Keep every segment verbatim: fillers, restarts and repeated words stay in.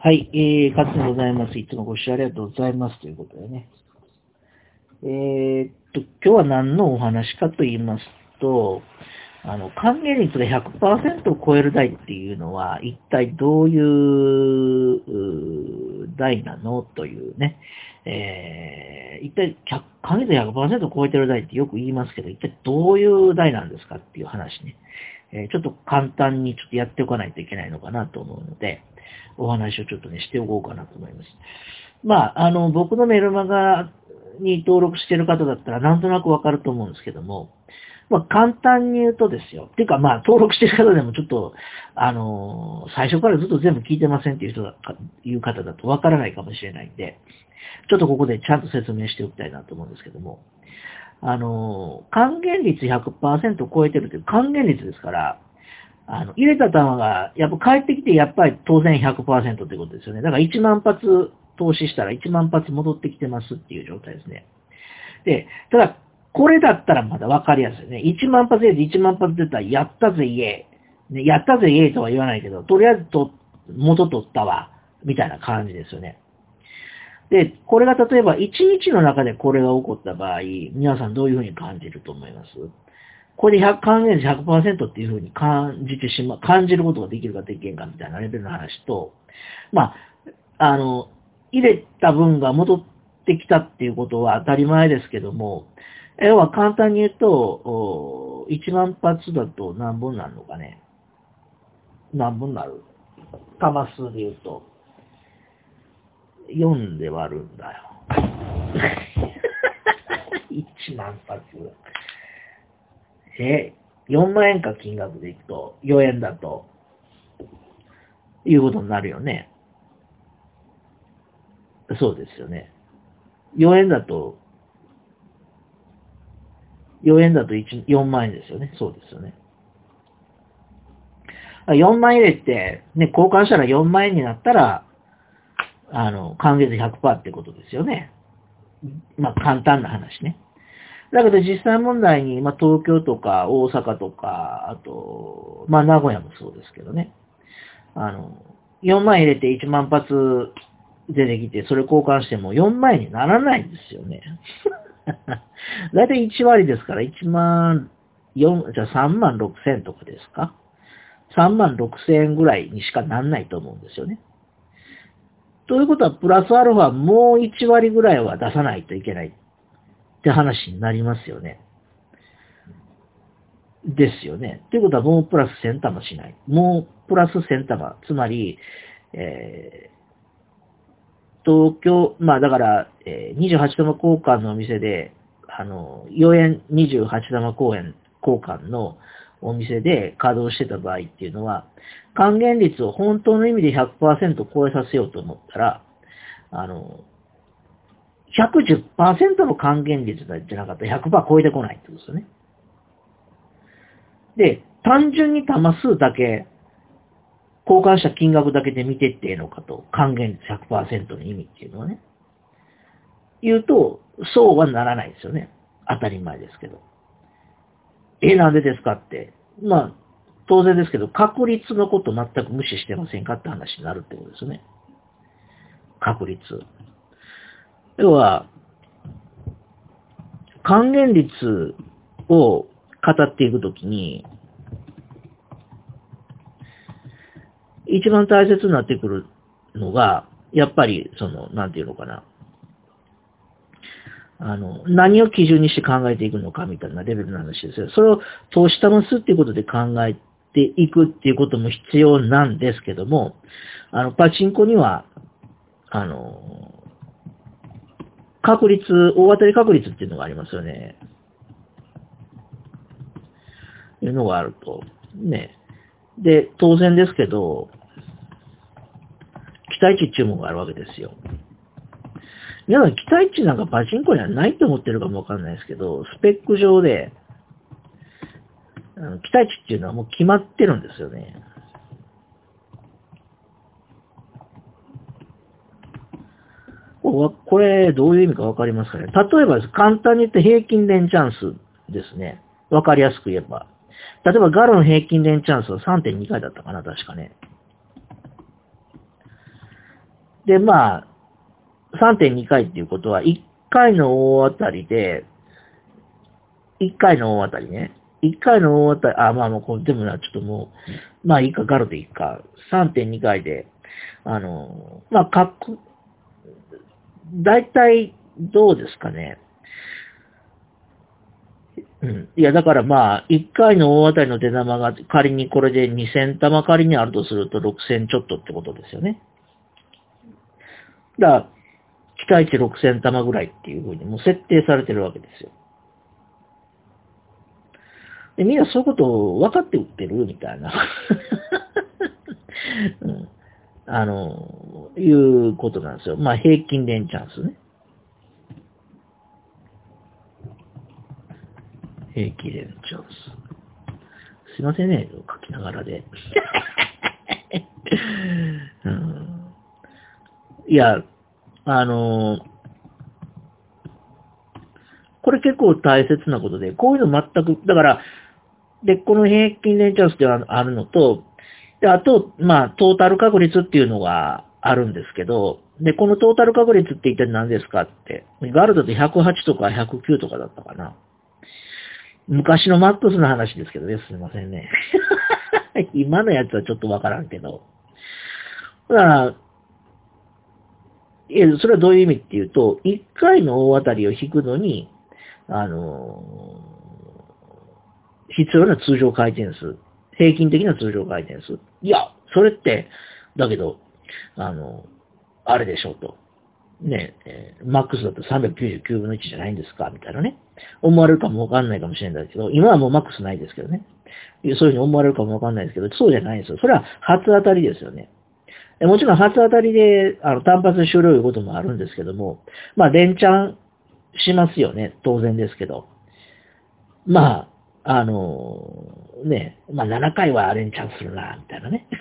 はい、えー、勝でございます。いつもご視聴ありがとうございますということでね。えー、っと、今日は何のお話かと言いますと、あの、還元率が ひゃくパーセント を超える台っていうのは、一体どういう台なのというね。えー、一体、還元率 ひゃくパーセント を超えてる台ってよく言いますけど、一体どういう台なんですかっていう話ね。えー、ちょっと簡単にちょっとやっておかないといけないのかなと思うので、お話をちょっとね、しておこうかなと思います。まあ、あの、僕のメルマガに登録している方だったらなんとなくわかると思うんですけども、まあ、簡単に言うとですよ。っていうか、まあ、登録している方でもちょっと、あの、最初からずっと全部聞いてませんっていう人だ、いう方だとわからないかもしれないんで、ちょっとここでちゃんと説明しておきたいなと思うんですけども、あの、還元率 ひゃくパーセント を超えてるという還元率ですから、あの、入れた玉が、やっぱ帰ってきて、やっぱり当然 ひゃくパーセント ということですよね。だからいちまん発投資したらいちまん発戻ってきてますっていう状態ですね。で、ただ、これだったらまだわかりやすいね。いちまん発でいちまん発出たら、やったぜイエー。ね、やったぜイエーとは言わないけど、とりあえずと元取ったわ。みたいな感じですよね。で、これが例えばいちにちの中でこれが起こった場合、皆さんどういうふうに感じると思います？これで還元率 ひゃくパーセント っていうふうに感じてしま、感じることができるかできんかみたいなレベルの話と、まあ、あの、入れた分が戻ってきたっていうことは当たり前ですけども、要は簡単に言うと、いちまん発だと何本になるのかね。何本になる？玉数で言うと、よんで割るんだよ。いちまん発。え、よんまん円か金額でいくと、よえんだと、いうことになるよね。そうですよね。よえんだと、よえんだとよんまん円ですよね。そうですよね。よんまん入れて、ね、交換したらよんまん円になったら、あの、還元率 ひゃくパーセント ってことですよね。まあ、簡単な話ね。だけど実際問題に、まあ、東京とか大阪とか、あと、まあ、名古屋もそうですけどね。あの、よんまん入れていちまん発出てきて、それ交換してもよんまん円にならないんですよね。だいたいいち割ですから、いちまん、よん、じゃあさんまんろくせんとかですか？ さんまんろくせん円ぐらいにしかなんないと思うんですよね。ということは、プラスアルファもういち割ぐらいは出さないといけないって話になりますよね。ですよね。ということは、もうプラスせん玉しない。もうプラスせん玉。つまり、えー、東京、まあだから、えー、にじゅうはち玉交換のお店で、あの、よえんにじゅうはち玉公演交換のお店で稼働してた場合っていうのは、還元率を本当の意味で ひゃくパーセント 超えさせようと思ったら、あの、ひゃくじゅっパーセント の還元率じゃなかったら ひゃくパーセント 超えてこないってことですよね。で、単純に玉数だけ、交換した金額だけで見てってええのかと、還元率 ひゃくパーセント の意味っていうのはね。言うと、そうはならないですよね。当たり前ですけど。え、なんでですかって。まあ、当然ですけど、確率のこと全く無視してませんかって話になるってことですよね。確率。要は、還元率を語っていくときに、一番大切になってくるのが、やっぱり、その、なんていうのかな。あの、何を基準にして考えていくのかみたいなレベルの話ですよ。それを投資玉数っていうことで考えていくっていうことも必要なんですけども、あの、パチンコには、あの、確率、大当たり確率っていうのがありますよね。いうのがあると。ね。で、当然ですけど、期待値っていうものがあるわけですよ。皆さん期待値なんかパチンコにはないと思ってるかもわかんないですけど、スペック上で、期待値っていうのはもう決まってるんですよね。これ、どういう意味かわかりますかね。例えばです。簡単に言って平均連チャンスですね。わかりやすく言えば。例えばガロの平均連チャンスは さんてんに 回だったかな、確かね。 で、まあ、さんてんにかいっていうことは、いっかいの大当たりで、いっかいの大当たりね。いっかいの大当たり、あ、まあもうこれでもな、ちょっともう、まあいいか、ガルでいいか。さんてんにかいで、あの、まあ、かっこ、だいたいどうですかね。うん。いや、だからまあ、いっかいの大当たりの出玉が仮にこれでにせんたま仮にあるとするとろくせんちょっとってことですよね。だから、期待値ろくせんたまぐらいっていうふうにもう設定されてるわけですよ。で、みんなそういうことを分かって売ってるみたいな、うん。あの、いうことなんですよ。まあ、平均連チャンスね。平均連チャンス。すいませんね、書きながらで。うん、いや、あの、これ結構大切なことで、こういうの全く、だから、で、この平均連チャンスってあるのと、で、あと、まあ、トータル確率っていうのがあるんですけど、で、このトータル確率って一体何ですかって、ガルドってひゃくはちとかひゃくきゅうとかだったかな。昔のマックスの話ですけどね、すいませんね。今のやつはちょっとわからんけど。だから、いや、それはどういう意味っていうと、いっかいの大当たりを引くのに、あのー、必要な通常回転数。平均的な通常回転数。いや、それって、だけど、あの、あれでしょうと。ねえ、マックスだとさんびゃくきゅうじゅうきゅうぶんのいちじゃないんですかみたいなね。思われるかもわかんないかもしれないけど、今はもうマックスないですけどね。そういうふうに思われるかもわかんないですけど、そうじゃないんですよ。それは初当たりですよね。もちろん初当たりで、あの、単発で終了いうこともあるんですけども、まあ、連チャンしますよね。当然ですけど。まあ、あのー、ね、まあ、ななかいは連チャンするな、みたいなね。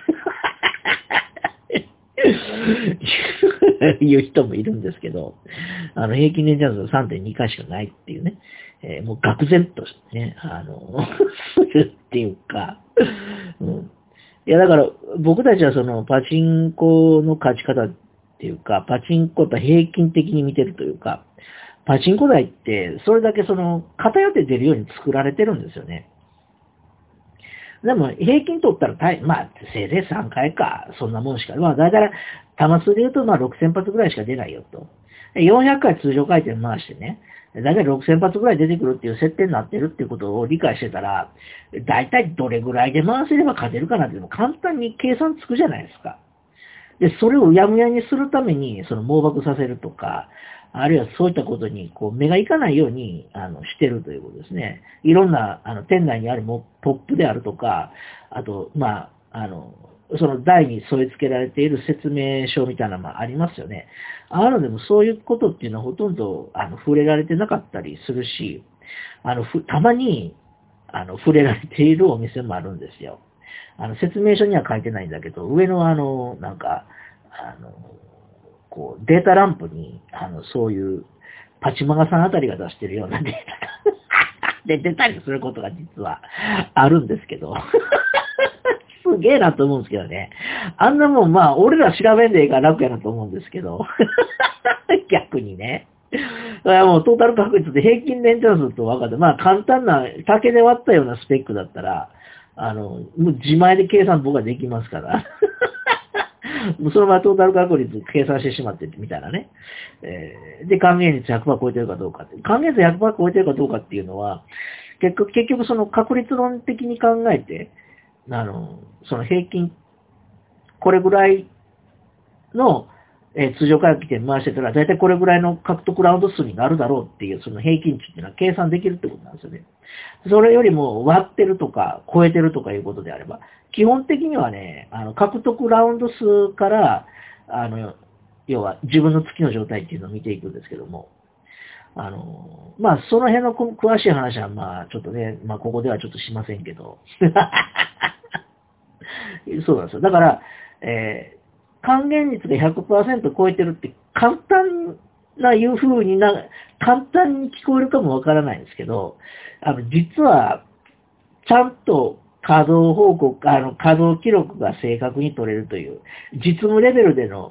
いう人もいるんですけど、あの、平均連チャンスが さんてんにかいしかないっていうね、えー、もう愕然としてね、あの、するっていうか、うん、いや、だから、僕たちはその、パチンコの勝ち方っていうか、パチンコやっぱ平均的に見てるというか、パチンコ台って、それだけその、偏って出るように作られてるんですよね。でも、平均取ったら大、まあ、せいぜいさんかいか、そんなもんしか。まあ、だいたい、玉数で言うと、まあ、ろくせん発ぐらいしか出ないよと。よんひゃっかい通常回転回してね、だいたいろくせん発ぐらい出てくるっていう設定になってるっていうことを理解してたら、だいたいどれぐらいで回せれば勝てるかなっていうのも簡単に計算つくじゃないですか。で、それをうやむやにするために、その盲爆させるとか、あるいはそういったことに、こう、目がいかないように、あの、してるということですね。いろんな、あの、店内にあるもポップであるとか、あと、まあ、あの、その台に添え付けられている説明書みたいなのもありますよね。ああいうのでもそういうことっていうのはほとんど、あの、触れられてなかったりするし、あの、ふ、たまに、あの、触れられているお店もあるんですよ。あの、説明書には書いてないんだけど、上のあの、なんか、あの、こう、データランプに、あの、そういう、パチマガさんあたりが出してるようなデータがで出たりすることが実はあるんですけど、すげえなと思うんですけどね。あんなもん、まあ、俺ら調べんでええから楽やなと思うんですけど、逆にね。だからもうトータル確率で平均連チャンスと分かって、まあ簡単な竹で割ったようなスペックだったら、あの、もう自前で計算僕はできますから。もうそのままトータル確率計算してしまってみたいなね。えー、で、還元率ひゃくパーセント超えてるかどうかって。還元率ひゃくパーセント超えてるかどうかっていうのは、結局、結局その確率論的に考えて、あの、その平均、これぐらいの、えー、通常回帰点回してたら、だいたいこれぐらいの獲得ラウンド数になるだろうっていう、その平均値っていうのは計算できるってことなんですよね。それよりも割ってるとか、超えてるとかいうことであれば、基本的にはね、あの、獲得ラウンド数から、あの、要は自分の月の状態っていうのを見ていくんですけども、あの、まあ、その辺の詳しい話は、まあ、ちょっとね、まあ、ここではちょっとしませんけど、そうなんですよ。だから、えー、還元率が ひゃくパーセント 超えてるって簡単ないう風にな、簡単に聞こえるかもわからないんですけど、あの、実は、ちゃんと稼働報告、あの、稼働記録が正確に取れるという、実務レベルでの、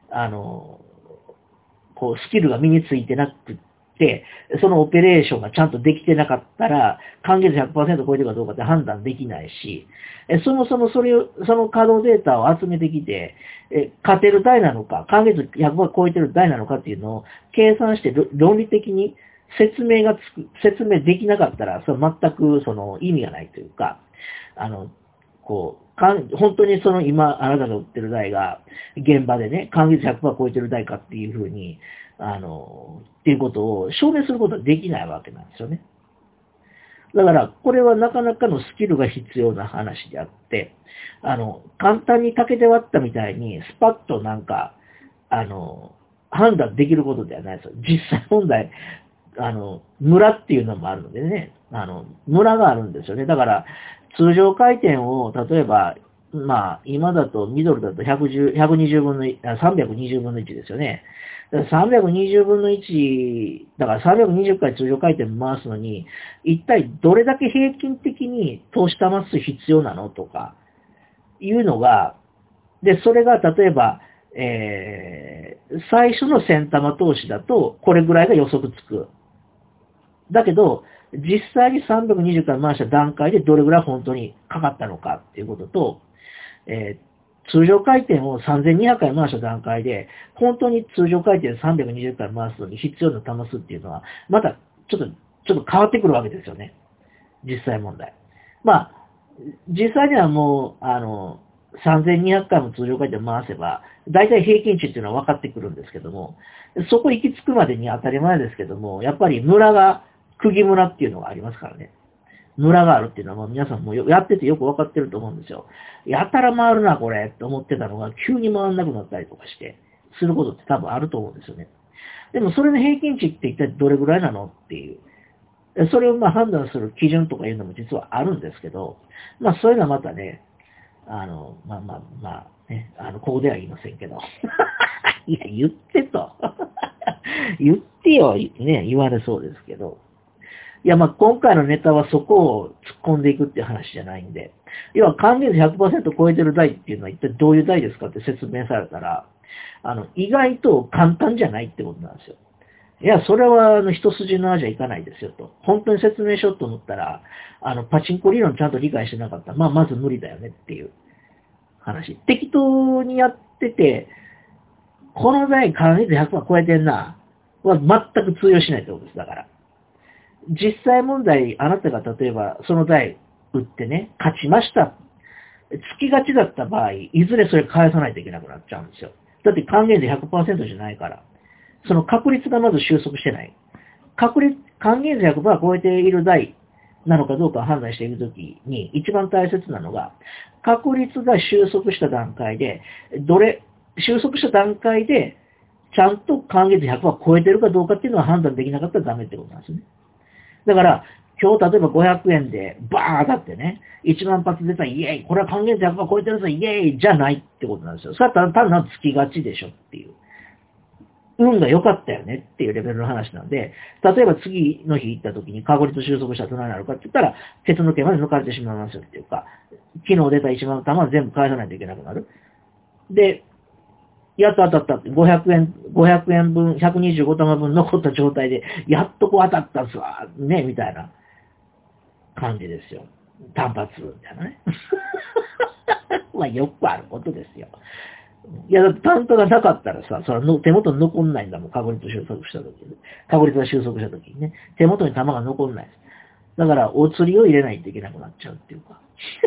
あの、こう、スキルが身についてなくて、そのオペレーションがちゃんとできてなかったら、還元率 ひゃくパーセント 超えてるかどうかって判断できないし、そもそもそれを、その稼働データを集めてきて、え勝てる台なのか、還元率 ひゃくパーセント 超えてる台なのかっていうのを計算して論理的に説明がつく、説明できなかったら、それ全くその意味がないというか、あの、こう、かん本当にその今、あなたが売ってる台が、現場でね、還元率 ひゃくパーセント 超えてる台かっていうふうに、あの、っていうことを証明することはできないわけなんですよね。だから、これはなかなかのスキルが必要な話であって、あの、簡単に竹で割ったみたいに、スパッとなんか、あの、判断できることではないですよ。実際問題、あの、ムラっていうのもあるのでね、あの、ムラがあるんですよね。だから、通常回転を、例えば、まあ、今だと、ミドルだとひゃくじゅう、ひゃくにじゅうぶんのいち、さんびゃくにじゅうぶんのいちですよね。だからさんびゃくにじゅうぶんのいち、だからさんびゃくにじゅっかい通常回転回すのに、一体どれだけ平均的に投資玉数必要なのとか、いうのが、で、それが例えば、えー、最初の千玉投資だと、これぐらいが予測つく。だけど、実際にさんびゃくにじゅうかい回した段階でどれぐらい本当にかかったのかっていうことと、えー、通常回転をさんぜんにひゃっかい回した段階で、本当に通常回転さんびゃくにじゅっかい回すのに必要な玉数っていうのは、またちょっと、ちょっと変わってくるわけですよね。実際問題。まあ、実際にはもう、あの、さんぜんにひゃっかいも通常回転回せば、大体平均値っていうのは分かってくるんですけども、そこ行き着くまでに当たり前ですけども、やっぱりムラが、釘ムラっていうのがありますからね。ムラがあるっていうのは皆さんもやっててよく分かってると思うんですよ。やたら回るな、これって思ってたのが急に回んなくなったりとかして、することって多分あると思うんですよね。でもそれの平均値って一体どれぐらいなのっていう。それをまあ判断する基準とかいうのも実はあるんですけど、まあそういうのはまたね、あの、まあまあまあ、ね、あの、ここでは言いませんけど。いや、言ってと。言ってよ、ね、言われそうですけど。いや、まあ今回のネタはそこを突っ込んでいくっていう話じゃないんで、要は還元率 ひゃくパーセント 超えてる台っていうのは一体どういう台ですかって説明されたら、あの、意外と簡単じゃないってことなんですよ。いや、それは、あの、一筋縄じゃいかないですよと。本当に説明しようと思ったら、あの、パチンコ理論ちゃんと理解してなかったら、まあ、まず無理だよねっていう話。適当にやってて、この台還元率 ひゃくパーセント 超えてんな、は全く通用しないってことです。だから。実際問題、あなたが例えば、その台打ってね、勝ちました。つきがちだった場合、いずれそれ返さないといけなくなっちゃうんですよ。だって還元率 ひゃくパーセント じゃないから。その確率がまず収束してない。確率、還元率 ひゃくパーセント 超えている台なのかどうかを判断しているときに、一番大切なのが、確率が収束した段階で、どれ、収束した段階で、ちゃんと還元率 ひゃくパーセント 超えてるかどうかっていうのは判断できなかったらダメってことなんですね。だから、今日例えばごひゃくえんでバー当たってね、いちまん発出たらイエーイ、これは還元率 ひゃくパーセント 超えてるぞイエーイじゃないってことなんですよ。それは単なるつきがちでしょっていう。運が良かったよねっていうレベルの話なんで、例えば次の日行った時に確率収束したらどうなるかって言ったら、鉄の毛まで抜かれてしまいますよっていうか、昨日出たいちまん玉は全部返さないといけなくなる。で、やっと当たったって、ごひゃくえん、ごひゃくえん分、ひゃくにじゅうご玉分残った状態で、やっとこう当たったっすわ、ね、みたいな感じですよ。単発みたいなね。まあよくあることですよ。いや、だって単価がなかったらさ、それの手元に残んないんだもん、確率収束した時に。確率が収束した時にね。手元に玉が残んないです。だから、お釣りを入れないといけなくなっちゃうっていうか。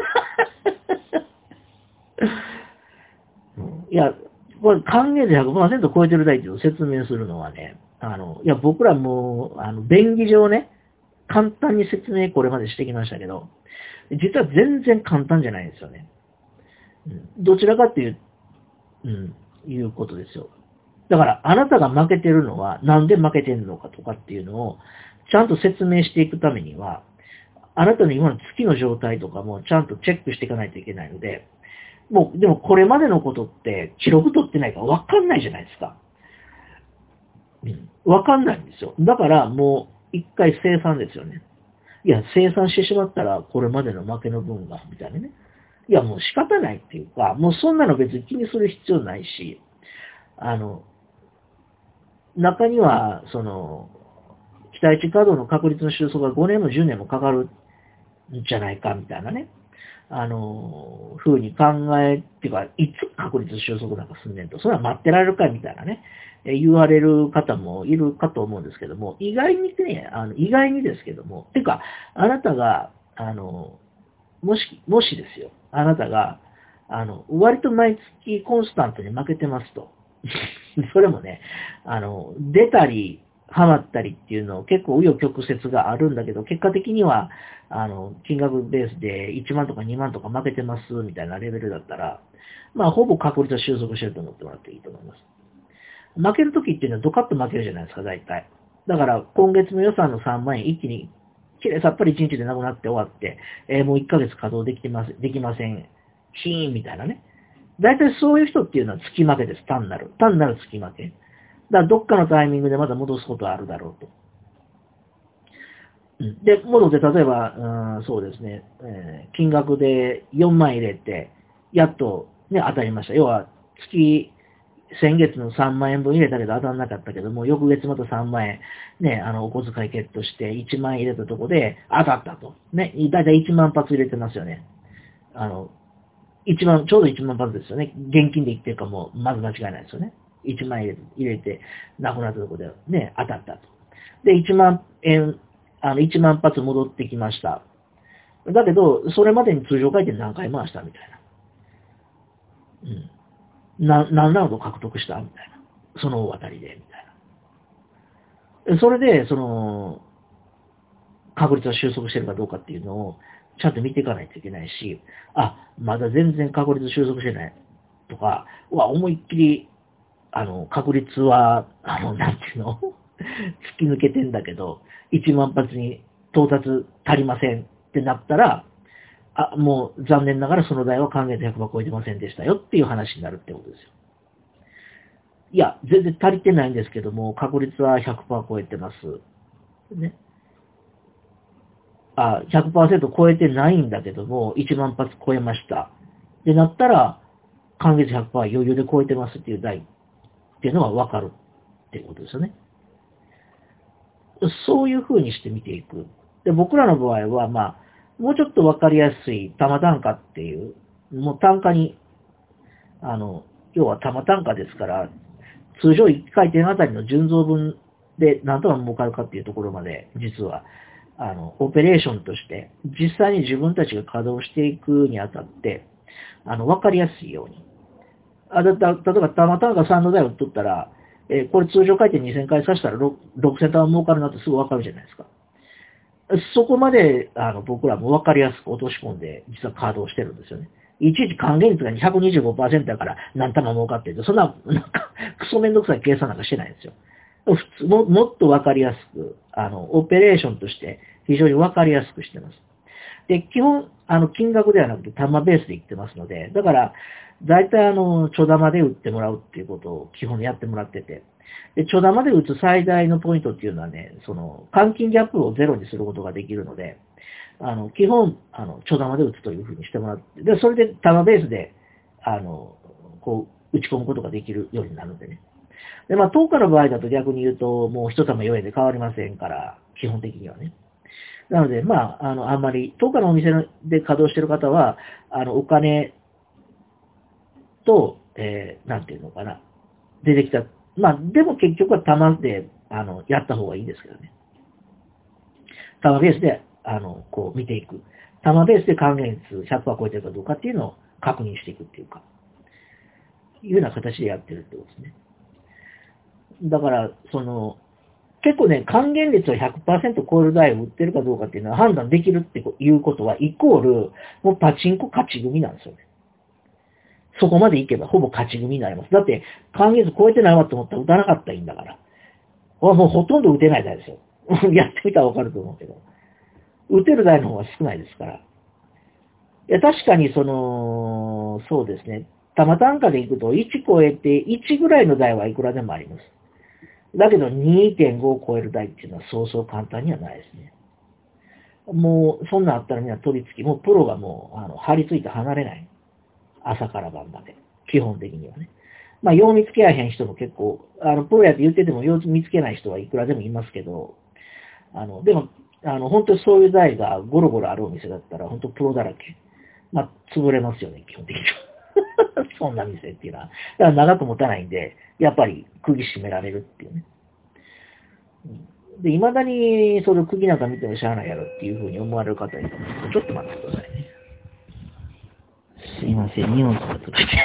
うん、いや、これ、還元率 ひゃくパーセント 超えてる台っていうのを説明するのはね、あの、いや、僕らもう、あの、便宜上ね、簡単に説明これまでしてきましたけど、実は全然簡単じゃないんですよね。うん、どちらかっていううん、いうことですよ。だから、あなたが負けてるのは、なんで負けてるのかとかっていうのを、ちゃんと説明していくためには、あなたの今の月の状態とかもちゃんとチェックしていかないといけないので、もう、でもこれまでのことって、記録取ってないから分かんないじゃないですか。うん、分かんないんですよ。だから、もう、一回生産ですよね。いや、生産してしまったら、これまでの負けの分が、みたいなね。いや、もう仕方ないっていうか、もうそんなの別に気にする必要ないし、 あの、中には、その、期待値稼働の確率の収束がごねんもじゅうねんもかかるんじゃないかみたいなね、あの、ふうに考え、っていうか、いつ確率収束なんかすんねんと、それは待ってられるかみたいなね、え言われる方もいるかと思うんですけども、意外にね、あの意外にですけども、ていうか、あなたが、あの、もし、もしですよ、あなたが、あの、割と毎月コンスタントに負けてますと。それもね、あの、出たり、ハマったりっていうのを結構紆余曲折があるんだけど、結果的には、あの、金額ベースでいちまんとかにまんとか負けてますみたいなレベルだったら、まあ、ほぼ確率は収束してると思ってもらっていいと思います。負けるときっていうのはドカッと負けるじゃないですか、大体。だから、今月の予算のさんまん円一気に、きれいさっぱりいちにちでなくなって終わって、えー、もういっかげつ稼働できてます、できません。シーンみたいなね。大体そういう人っていうのは月負けです、単なる。単なる月負け。だからどっかのタイミングでまた戻すことはあるだろうと。うん、で、戻って例えば、うん、そうですね、えー、金額でよんまん入れて、やっとね、当たりました。要は、月、先月のさんまん円分入れたけど当たらなかったけども、翌月またさんまん円、ね、あの、お小遣いゲットしていちまん円入れたとこで当たったと。ね、だいたいいちまん発入れてますよね。あの、いちまん、ちょうどいちまん発ですよね。現金で言ってるかも、まず間違いないですよね。いちまん円入れて、入れてなくなったとこでね、当たったと。で、いちまん円、あの、いちまん発戻ってきました。だけど、それまでに通常回転何回回したみたいな。うん。な、何ラウンド獲得したみたいな。その大当たりで、みたいな。それで、その、確率が収束してるかどうかっていうのを、ちゃんと見ていかないといけないし、あ、まだ全然確率収束してないとか、うわ、思いっきり、あの、確率は、あの、なんていうの突き抜けてんだけど、いちまん発に到達足りませんってなったら、あ、もう残念ながらその台は還元でひゃくパーセント超えてませんでしたよっていう話になるってことですよ。いや、全然足りてないんですけども、確率はひゃくパーセント超えてます。ね。あ、ひゃくパーセント超えてないんだけども、いちまん発超えました。でなったら、還元ひゃくパーセント余裕で超えてますっていう台っていうのがわかるっていうことですよね。そういう風にして見ていく。で、僕らの場合は、まあ、もうちょっとわかりやすい玉単価っていう、もう単価に、あの、要は玉単価ですから、通常いっかい転あたりの純増分で何とか儲かるかっていうところまで、実は、あの、オペレーションとして、実際に自分たちが稼働していくにあたって、あの、わかりやすいように。あだだ例えば、玉単価さんの台を売っとったら、えー、これ通常回転にせんかい刺したらろくせん玉儲かるなってすぐわかるじゃないですか。そこまで、あの、僕らもわかりやすく落とし込んで、実は稼働してるんですよね。いちいち還元率が ひゃくにじゅうごパーセント だから何玉儲かってるそんな、なんか、クソめんどくさい計算なんかしてないんですよ。普通も、もっとわかりやすく、あの、オペレーションとして非常にわかりやすくしてます。で、基本、あの、金額ではなくて玉ベースで言ってますので、だから、大体あの、ちょ玉で売ってもらうっていうことを基本やってもらってて、で、ちょ玉で打つ最大のポイントっていうのはね、その、換金ギャップをゼロにすることができるので、あの、基本、あの、ちょ玉で打つというふうにしてもらって、で、それで玉ベースで、あの、こう、打ち込むことができるようになるんでね。で、まあ、等価の場合だと逆に言うと、もう一玉よえんで変わりませんから、基本的にはね。なので、まあ、あの、あんまり、等価のお店で稼働している方は、あの、お金と、えー、なんていうのかな、出てきた。まあ、でも結局は玉で、あの、やった方がいいですけどね。玉ベースで、あの、こう見ていく。玉ベースで還元率ひゃくパーセント超えてるかどうかっていうのを確認していくっていうか、いうような形でやってるってことですね。だから、その、結構ね、還元率を ひゃくパーセント 超える台を売ってるかどうかっていうのは判断できるっていうことは、イコール、もうパチンコ勝ち組なんですよね。そこまでいけばほぼ勝ち組になります。だって、還元率超えてないわって思ったら打たなかったらいいんだから。もうほとんど打てない台ですよ。やってみたらわかると思うけど。打てる台の方が少ないですから。いや、確かにその、そうですね。玉単価でいくといち超えていちぐらいの台はいくらでもあります。だけど にてんご を超える台っていうのはそうそう簡単にはないですね。もう、そんなんあったらみんな取り付き、もうプロがもう、あの、張り付いて離れない。朝から晩まで。基本的にはね。 まあ、よう見つけやへん人も結構、あの、プロやって言っててもよう見つけない人はいくらでもいますけど、あの、でも、あの、本当にそういう台がゴロゴロあるお店だったら、本当プロだらけ。まあ、潰れますよね、基本的には。そんな店っていうのは。だから長く持たないんで、やっぱり釘締められるっていうね。で、未だにそれ釘なんか見てもしゃあないやろっていうふうに思われる方いると思うんですけど、ちょっと待ってくださいね。すいません、荷物が届いて。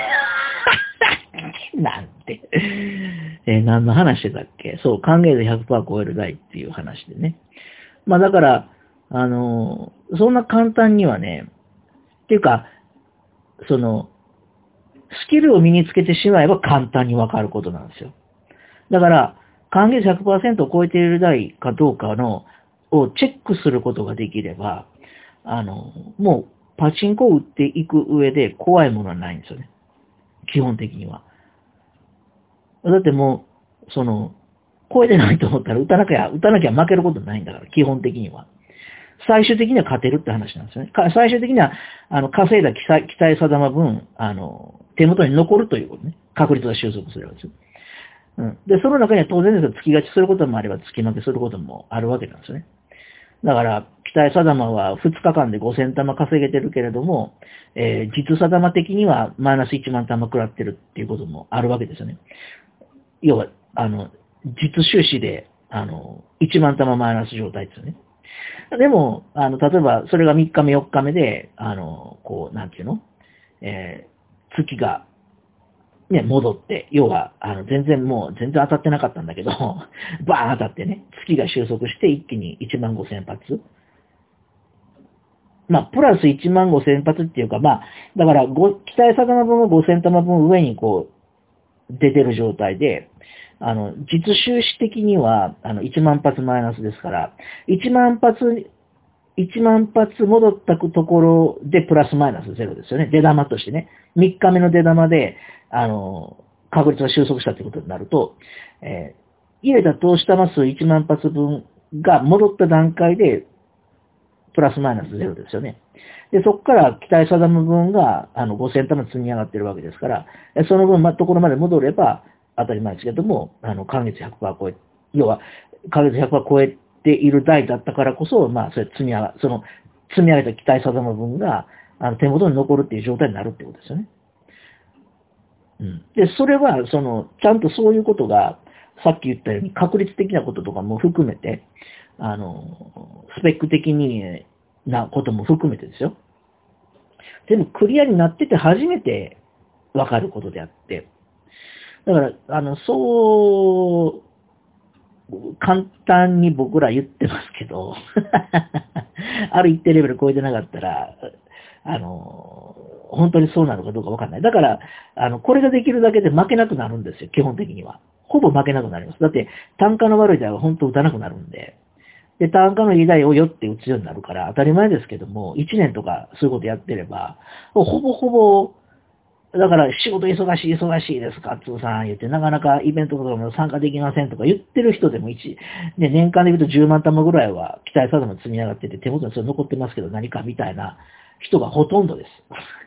なんて。えー、何の話してたっけ？そう、還元度 ひゃくパーセント 超える台っていう話でね。まあだから、あのー、そんな簡単にはね、っていうか、その、スキルを身につけてしまえば簡単にわかることなんですよ。だから、還元度 ひゃくパーセント を超えている台かどうかの、をチェックすることができれば、あの、もうパチンコを打っていく上で怖いものはないんですよね。基本的には。だってもう、その、超えてないと思ったら打たなきゃ、打たなきゃ負けることないんだから、基本的には。最終的には勝てるって話なんですよね。最終的には、あの、稼いだ期待、期待定ま分、あの、手元に残るということね。確率が収束するわけですよ。うん。で、その中には当然ですが、月勝ちすることもあれば、月負けすることもあるわけなんですよね。だから、期待定まはふつかかんでごせん玉稼げてるけれども、えー、実定ま的にはマイナスいちまん玉食らってるっていうこともあるわけですよね。要は、あの、実収支で、あの、いちまん玉マイナス状態ですよね。でも、あの、例えば、それがみっかめ、よっかめで、あの、こう、なんていうのえー、月が、ね、戻って、要は、あの、全然もう、全然当たってなかったんだけど、バーン当たってね、月が収束して一気にいちまんごせん発。まあ、プラスいちまんごせん発っていうか、まあ、だから、ご、期待定ま分がごせん玉分上にこう、出てる状態で、あの、実収支的には、あの、いちまん発マイナスですから、いちまん発、いちまん発戻ったところでプラスマイナスゼロですよね。出玉としてね。みっかめの出玉で、あの、確率が収束したということになると、えー、入れた投資玉数いちまん発分が戻った段階で、プラスマイナスゼロですよね。で、そこから期待定む分が、あの、ごせん玉積み上がってるわけですから、その分、ま、ところまで戻れば当たり前ですけども、あの、還月 ひゃくパーセント 超え、要は、還月 ひゃくパーセント 超えている台だったからこそ、まあ、それ積み上が、その、積み上げた期待定む分が、あの、手元に残るっていう状態になるってことですよね。うん。で、それは、その、ちゃんとそういうことが、さっき言ったように確率的なこととかも含めて、あの、スペック的になことも含めてですよ。全部クリアになってて初めてわかることであって。だから、あの、そう、簡単に僕ら言ってますけど、ある一定レベル超えてなかったら、あの、本当にそうなのかどうかわかんない。だから、あの、これができるだけで負けなくなるんですよ、基本的には。ほぼ負けなくなります。だって、単価の悪い台は本当打たなくなるんで。で、単価のいい台をよって打つようになるから、当たり前ですけども、いちねんとかそういうことやってれば、ほぼほぼ、だから仕事忙しい忙しいですか、つーさん言って、なかなかイベントとかも参加できませんとか言ってる人でも一、ね、年間で言うとじゅうまん玉ぐらいは期待定ま積み上がってて、手元にそれ残ってますけど何かみたいな人がほとんどです。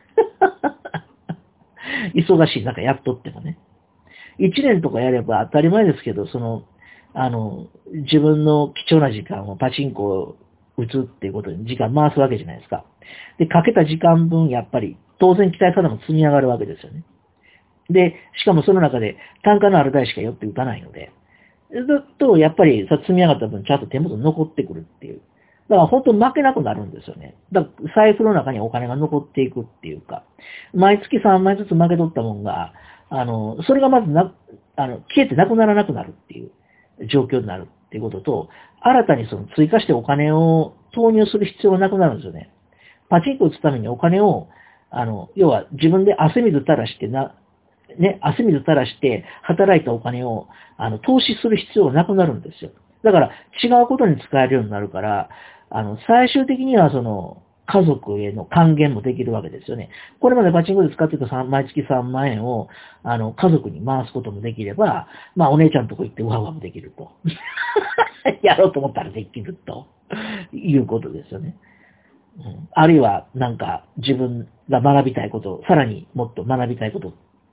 忙しい、なんかやっとってもね。いちねんとかやれば当たり前ですけど、その、あの、自分の貴重な時間をパチンコを打つっていうことに時間回すわけじゃないですか。で、かけた時間分、やっぱり、当然期待定ま積み上がるわけですよね。で、しかもその中で単価のある台しかよって打たないので、ずっとやっぱりさ積み上がった分ちゃんと手元に残ってくるっていう。だから本当に負けなくなるんですよね。だから財布の中にお金が残っていくっていうか、毎月さんまいずつ負け取ったもんが、あの、それがまずな、あの、消えてなくならなくなるっていう状況になるっていうことと、新たにその追加してお金を投入する必要がなくなるんですよね。パチンコ打つためにお金を、あの、要は自分で汗水垂らしてな、ね、汗水垂らして働いたお金を、あの、投資する必要がなくなるんですよ。だから違うことに使えるようになるから、あの、最終的にはその、家族への還元もできるわけですよね。これまでパチンコで使ってた毎月さんまん円を、あの、家族に回すこともできれば、まあ、お姉ちゃんのとこ行ってワウワウもできると。やろうと思ったらできるということですよね。うん、あるいは、なんか、自分が学びたいこと、さらにもっと学びたいこと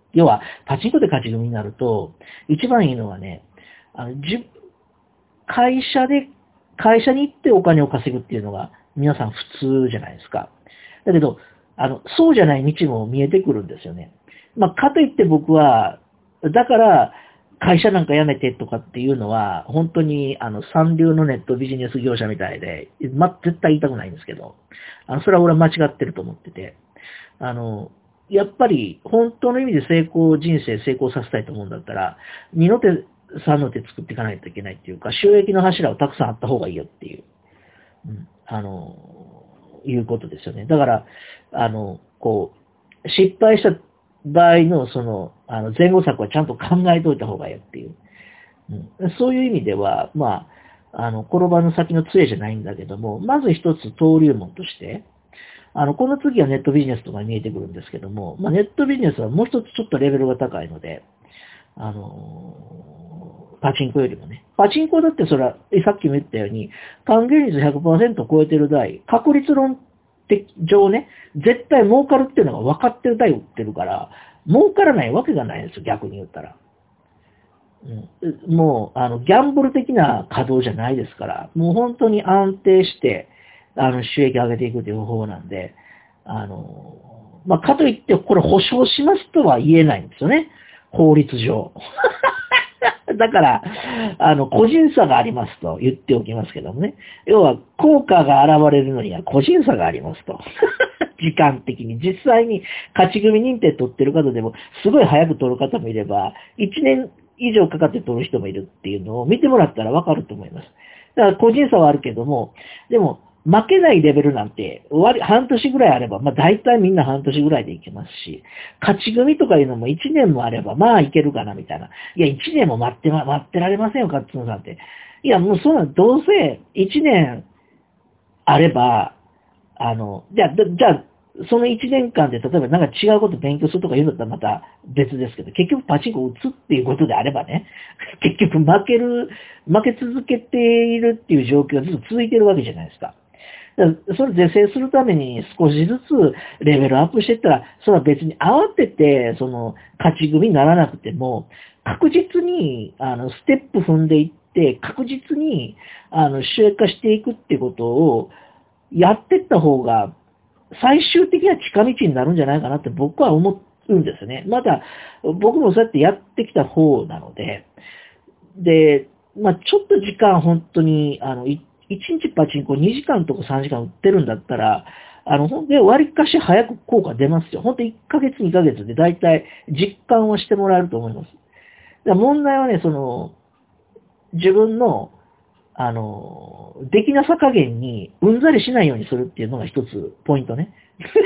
要は、パチンコで勝ち組になると、一番いいのはね、あの、じ、会社で、会社に行ってお金を稼ぐっていうのが皆さん普通じゃないですか。だけど、あの、そうじゃない道も見えてくるんですよね。まあ、かといって僕は、だから、会社なんか辞めてとかっていうのは、本当に、あの、三流のネットビジネス業者みたいで、ま、絶対言いたくないんですけど、あの、それは俺は間違ってると思ってて、あの、やっぱり、本当の意味で成功、人生成功させたいと思うんだったら、二の手、三の手作っていかないといけないっていうか、収益の柱をたくさんあった方がいいよっていう、うん、あの、いうことですよね。だから、あの、こう、失敗した場合の、その、あの、前後策はちゃんと考えておいた方がいいよっていう。うん、そういう意味では、まあ、あの、転ばぬ先の杖じゃないんだけども、まず一つ登竜門として、あの、この次はネットビジネスとか見えてくるんですけども、まあ、ネットビジネスはもう一つちょっとレベルが高いので、あの、パチンコよりもね。パチンコだってそれは、さっきも言ったように、還元率 ひゃくパーセント 超えてる台、確率論的上ね、絶対儲かるっていうのが分かってる台売ってるから、儲からないわけがないんですよ、逆に言ったら。うん、もう、あの、ギャンブル的な稼働じゃないですから、もう本当に安定して、あの、収益上げていくという方法なんで、あの、まあ、かといって、これ保証しますとは言えないんですよね。法律上。だから、あの、個人差がありますと言っておきますけどもね。要は、効果が現れるのには個人差がありますと。時間的に。実際に勝ち組認定取ってる方でも、すごい早く取る方もいれば、いちねん以上かかって取る人もいるっていうのを見てもらったらわかると思います。だから個人差はあるけども、でも、負けないレベルなんて、終わり、半年ぐらいあれば、まあ大体みんな半年ぐらいでいけますし、勝ち組とかいうのもいちねんもあれば、まあいけるかなみたいな。いや、いちねんも待って、待ってられませんよ、勝つのさんって。いや、もうそんな、どうせいちねんあれば、あの、じゃあ、じゃあ、そのいちねんかんで、例えばなんか違うこと勉強するとか言うんだったらまた別ですけど、結局パチンコ打つっていうことであればね、結局負ける、負け続けているっていう状況がずっと続いてるわけじゃないですか。それ是正するために少しずつレベルアップしていったら、それは別に慌てて、その、勝ち組にならなくても、確実に、あの、ステップ踏んでいって、確実に、あの、収益化していくってことをやっていった方が、最終的な近道になるんじゃないかなって僕は思うんですね。まだ、僕もそうやってやってきた方なので、で、まあちょっと時間本当に、あの、いいちにちパチンコにじかんとかさんじかん売ってるんだったら、あの、ほんで割かし早く効果出ますよ。ほんといっかげつにかげつでだいたい実感をしてもらえると思います。だから問題はね、その、自分の、あの、出来なさ加減にうんざりしないようにするっていうのが一つポイントね。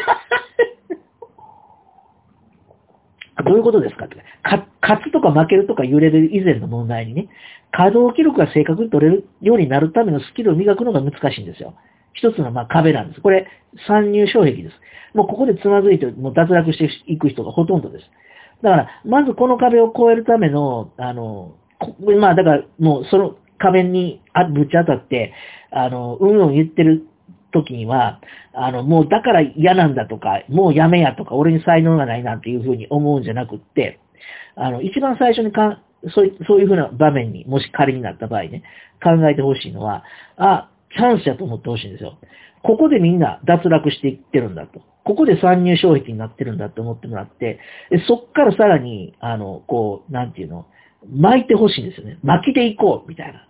どういうことですかってか、勝つとか負けるとか揺れる以前の問題にね、稼働記録が正確に取れるようになるためのスキルを磨くのが難しいんですよ。一つのまあ壁なんです。これ、参入障壁です。もうここでつまずいて、もう脱落していく人がほとんどです。だから、まずこの壁を越えるための、あの、まあだからもうその壁にぶち当たって、あの、うんうん言ってる時には、あの、もうだから嫌なんだとか、もうやめやとか、俺に才能がないなんていうふうに思うんじゃなくって、あの、一番最初にかそういう、そういうふうな場面にもし仮になった場合ね、考えてほしいのは、あ、チャンスやと思ってほしいんですよ。ここでみんな脱落していってるんだと。ここで参入障壁になってるんだって思ってもらって、そっからさらに、あの、こう、なんていうの、巻いてほしいんですよね。巻きでいこう、みたいな。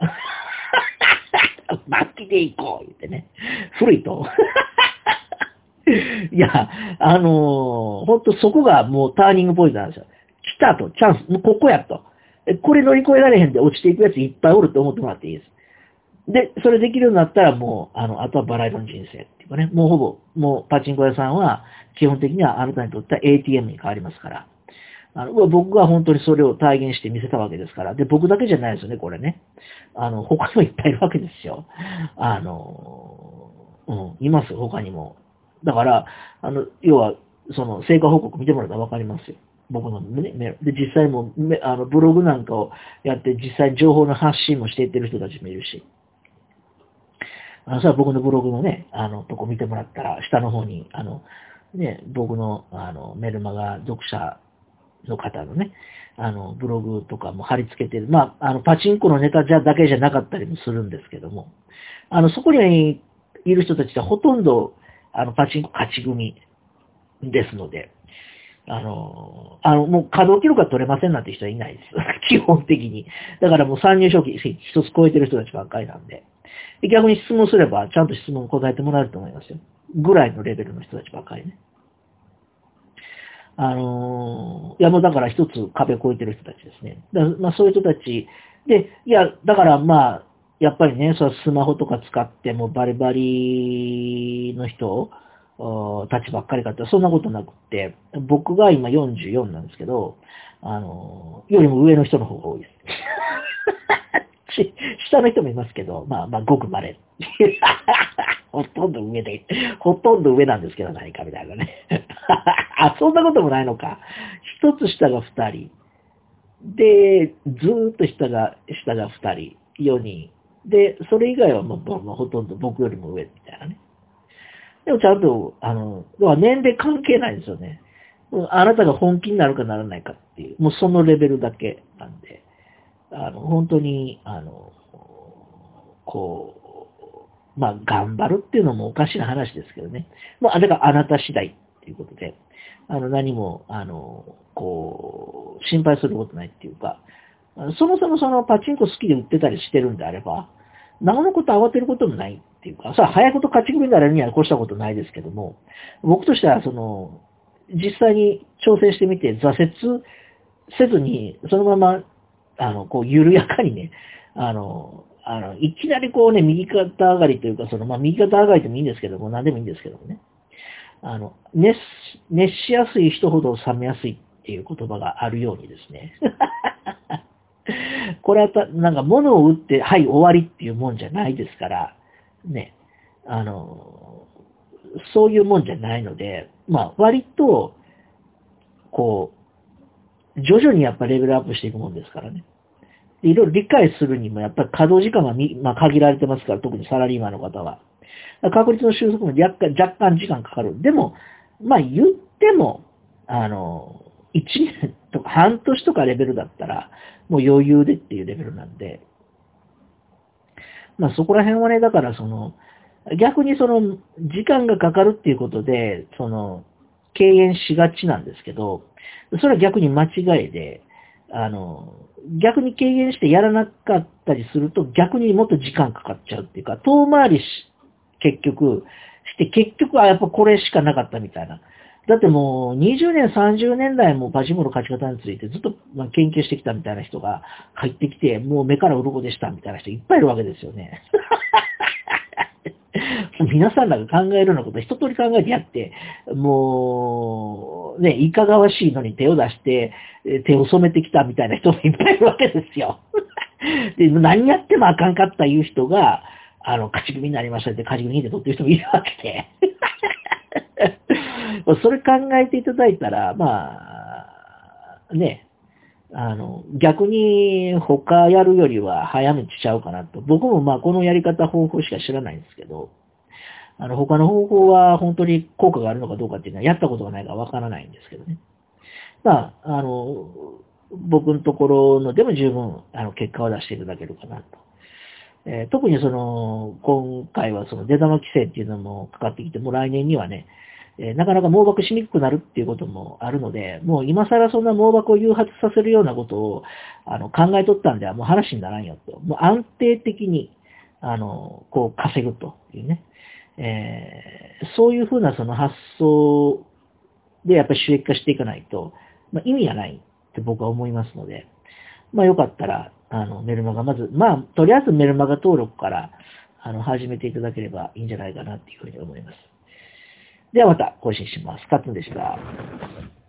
巻きでいこう、言ってね。古いと。いや、あのー、ほんとそこがもうターニングポイントなんですよ。来たと、チャンス、もうここやと。これ乗り越えられへんで落ちていくやついっぱいおると思ってもらっていいです。で、それできるようになったらもう、あの、あとはバラ色の人生っていうかね、もうほぼ、もうパチンコ屋さんは基本的にはあなたにとっては エーティーエム に変わりますから。あの、僕が本当にそれを体現して見せたわけですから。で、僕だけじゃないですよね、これね。あの、他にもいっぱいいるわけですよ。あの、うん、いますよ、他にも。だから、あの、要は、その、成果報告見てもらったらわかりますよ。僕のね、で、実際も、あの、ブログなんかをやって、実際に情報の発信もしていってる人たちもいるし。あの、それは僕のブログのね、あの、とこ見てもらったら、下の方に、あの、ね、僕の、あの、メルマガ読者の方のね、あの、ブログとかも貼り付けてる。まあ、あの、パチンコのネタじゃだけじゃなかったりもするんですけども、あの、そこにいる人たちはほとんど、あの、パチンコ勝ち組ですので、あの、あの、もう稼働記録が取れませんなんて人はいないです。基本的に。だからもう参入賞金一つ超えてる人たちばっかりなんで。で逆に質問すれば、ちゃんと質問答えてもらえると思いますよ。ぐらいのレベルの人たちばっかりね。あのー、いやもうだから一つ壁越えてる人たちですね。だまあそういう人たちで、いや、だからまあ、やっぱりね、そのスマホとか使ってもバリバリの人たちばっかりかって、そんなことなくって、僕が今よんじゅうよんなんですけど、あのー、よりも上の人の方が多いです。下の人もいますけど、まあまあごく稀。ほとんど上で、ほとんど上なんですけど何かみたいなね。あ、そんなこともないのか。一つ下が二人。で、ずーっと下が、下が二人、四人。で、それ以外はもう、もうほとんど僕よりも上みたいなね。でもちゃんと、あの、年齢関係ないんですよね。あなたが本気になるかならないかっていう、もうそのレベルだけなんで、あの、本当に、あの、こう、まあ、頑張るっていうのもおかしな話ですけどね。まあ、あれがあなた次第っていうことで、あの、何も、あの、こう、心配することないっていうか、そもそもそのパチンコ好きで売ってたりしてるんであれば、なおのこと慌てることもないっていうか、さあ、早いこと勝ち組になれるには越したことないですけども、僕としては、その、実際に挑戦してみて挫折せずに、そのまま、あの、こう、緩やかにね、あの、あの、いきなりこうね、右肩上がりというか、その、まあ、右肩上がりでもいいんですけども、何でもいいんですけどもね。あの、熱、熱しやすい人ほど冷めやすいっていう言葉があるようにですね。これはた、なんか物を打って、はい、終わりっていうもんじゃないですから、ね。あの、そういうもんじゃないので、まあ、割と、こう、徐々にやっぱレベルアップしていくもんですからね。いろいろ理解するにも、やっぱり稼働時間がみ、まあ、限られてますから、特にサラリーマンの方は。確率の収束も若干、若干時間かかる。でも、まあ言っても、あの、いちねんとか半年とかレベルだったら、もう余裕でっていうレベルなんで、まあそこら辺はね、だからその、逆にその、時間がかかるっていうことで、その、敬遠しがちなんですけど、それは逆に間違いで、あの、逆に敬遠してやらなかったりすると、逆にもっと時間かかっちゃうっていうか、遠回りし、結局、して、結局はやっぱこれしかなかったみたいな。だってもうにじゅうねん、さんじゅうねんだいもパチンコの勝ち方についてずっと研究してきたみたいな人が入ってきて、もう目から鱗でしたみたいな人いっぱいいるわけですよね。皆さんらが考えるようなこと一通り考えてやって、もう、ね、いかがわしいのに手を出して、手を染めてきたみたいな人もいっぱいいるわけですよ。で、何やってもあかんかったいう人が、あの、勝ち組になりましたって勝ち組にで取ってる人もいるわけで。それ考えていただいたら、まあ、ね、あの、逆に他やるよりは早道ちゃうかなと。僕もまあこのやり方方法しか知らないんですけど、あの他の方法は本当に効果があるのかどうかっていうのはやったことがないからわからないんですけどね。まあ、あの、僕のところのでも十分あの結果を出していただけるかなと。えー、特にその、今回はその出玉規制っていうのもかかってきて、もう来年にはね、えー、なかなか盲爆しにくくなるっていうこともあるので、もう今更そんな盲爆を誘発させるようなことをあの考えとったんではもう話にならんよと。もう安定的に、あの、こう稼ぐというね。えー、そういうふうなその発想でやっぱり収益化していかないと、まあ、意味がないって僕は思いますので、まあよかったら、あの、メルマガ、まず、まあ、とりあえずメルマガ登録から、あの、始めていただければいいんじゃないかなっていうふうに思います。ではまた更新します。カッツンでした。